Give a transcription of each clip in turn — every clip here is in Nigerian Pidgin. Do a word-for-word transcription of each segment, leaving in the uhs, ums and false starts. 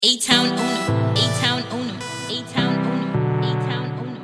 A-Town Unum, A-Town Unum, A-Town Unum, A-Town Unum.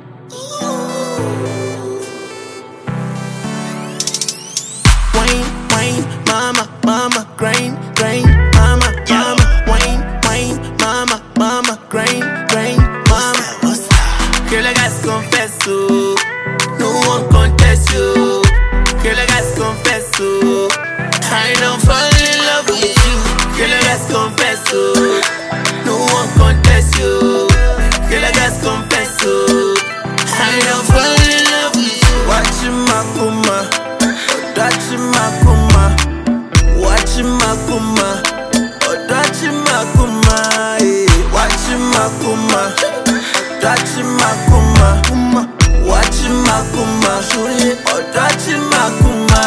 Wine, wine, mama, mama, grain, grain, mama, mama, wine, wine, mama, mama, grain, grain, mama. Girl, I got confesso, no one contest you. Girl, I got confesso, I don't fall in love with you. Girl, I got confesso, no one contest you. Girl, I got confesso, I don't fall in love with you. Watching my kuma, watching my kuma, watching my kuma, watching my kuma, watching my kuma, watching my kuma, watching my kuma, watching my kuma.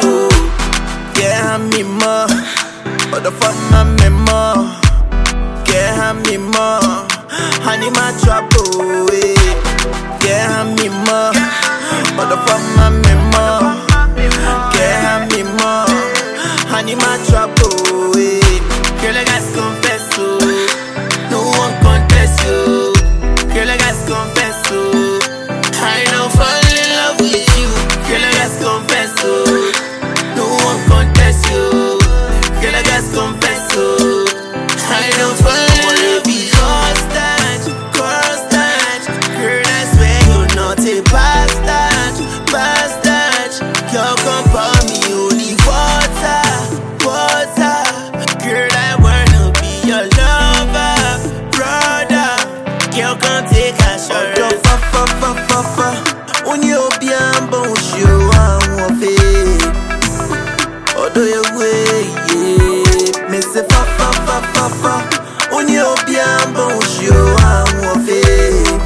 Yeah, I'm me more, but the fun my memo. Yeah, I'm me more, honey my trouble. Yeah, I'm me more, but the fun my memo. Yeah, I'm me more, honey my trouble. Girl, I got confesso, no one contest you. Girl, I got confesso, I don't fall in love with you. Girl, I got confesso, no one contest you. Girl, I got confesso, I don't fall in love with you. Constant, constant, girl, I swear you're not a bastard, bastard. You come for me, only water, water. Girl, I wanna be your lover, brother. Girl, come take a shot. Oh, fa fa fa fa fa. On your bien bon show, I'm fait. Oh, do you way, yeah. Mais c'est fa fa fa fa fa. On your bien bon show, I'm fait.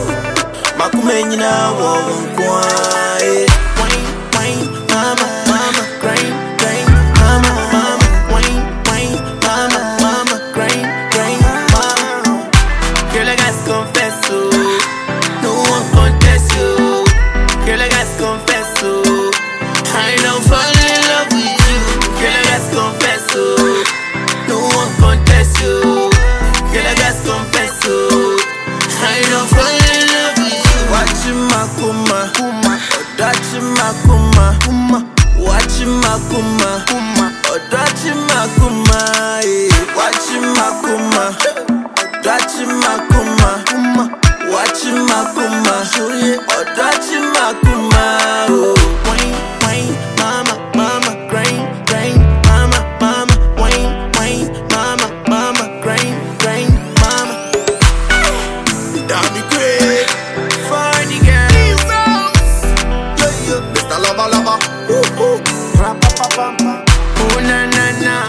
Ma kumeni na wong kwa. Wine, wine, mama, mama, grain, grain, mama, mama, wine, wine, mama, mama, grain, grain, mama. Girl, I got confesso, no one contest you. Girl, I got confesso, I don't fall in love with you. Girl, I got confesso, no one contest you. Girl, I got confesso, I don't fall in love with you. Watching my kuma, kuma, watching my kuma, kuma, watching my kuma, kuma, watching my kuma, watching my kuma, watching my kuma, kuma, watching my kuma, watching my kuma. Wine, wine, mama, mama, grain, grain, mama, mama, wine, wine, mama, mama, grain, grain, mama. That'd be great for the girls. Yeah, yeah, Mister Lover, lover. Ooh, ooh. Ra-pa-pa-pam-pam. Oh na na na.